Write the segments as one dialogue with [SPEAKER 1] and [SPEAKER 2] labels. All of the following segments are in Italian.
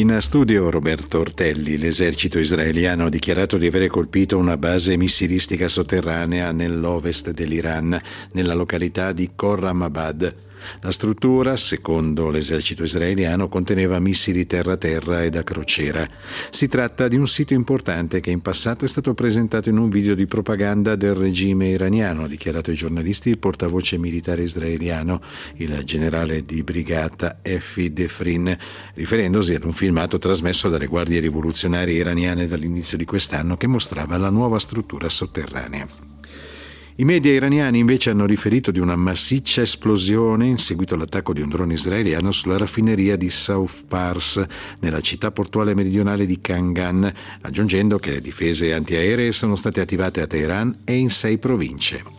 [SPEAKER 1] In studio Roberto Ortelli. L'esercito israeliano ha dichiarato di avere colpito una base missilistica sotterranea nell'ovest dell'Iran, nella località di Khorramabad. La struttura, secondo l'esercito israeliano, conteneva missili terra-terra e da crociera. Si tratta di un sito importante che in passato è stato presentato in un video di propaganda del regime iraniano, ha dichiarato ai giornalisti il portavoce militare israeliano, il generale di brigata Effi Defrin, riferendosi ad un filmato trasmesso dalle guardie rivoluzionarie iraniane dall'inizio di quest'anno che mostrava la nuova struttura sotterranea. I media iraniani invece hanno riferito di una massiccia esplosione in seguito all'attacco di un drone israeliano sulla raffineria di South Pars, nella città portuale meridionale di Kangan, aggiungendo che le difese antiaeree sono state attivate a Teheran e in 6 province.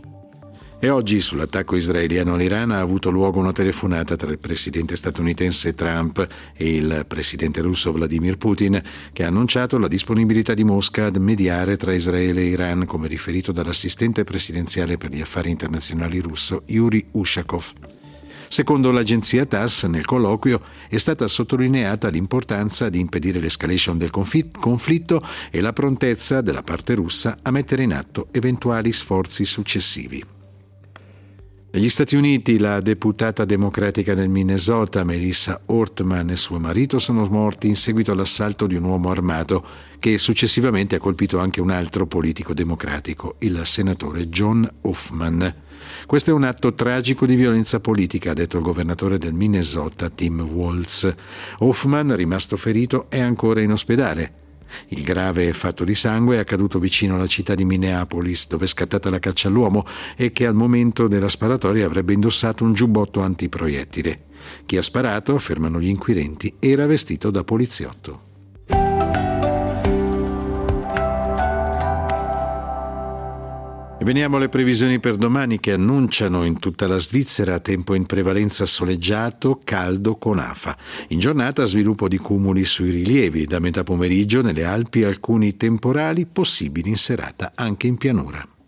[SPEAKER 1] E oggi sull'attacco israeliano all'Iran ha avuto luogo una telefonata tra il presidente statunitense Trump e il presidente russo Vladimir Putin, che ha annunciato la disponibilità di Mosca ad mediare tra Israele e Iran, come riferito dall'assistente presidenziale per gli affari internazionali russo Yuri Ushakov. Secondo l'agenzia TASS, nel colloquio è stata sottolineata l'importanza di impedire l'escalation del conflitto e la prontezza della parte russa a mettere in atto eventuali sforzi successivi. Negli Stati Uniti la deputata democratica del Minnesota Melissa Ortman e suo marito sono morti in seguito all'assalto di un uomo armato che successivamente ha colpito anche un altro politico democratico, il senatore John Hoffman. Questo è un atto tragico di violenza politica, ha detto il governatore del Minnesota Tim Walz. Hoffman, rimasto ferito, è ancora in ospedale. Il grave fatto di sangue è accaduto vicino alla città di Minneapolis, dove è scattata la caccia all'uomo e che al momento della sparatoria avrebbe indossato un giubbotto antiproiettile. Chi ha sparato, affermano gli inquirenti, era vestito da poliziotto. E veniamo alle previsioni per domani, che annunciano in tutta la Svizzera tempo in prevalenza soleggiato, caldo con afa. In giornata sviluppo di cumuli sui rilievi, da metà pomeriggio nelle Alpi alcuni temporali possibili in serata anche in pianura.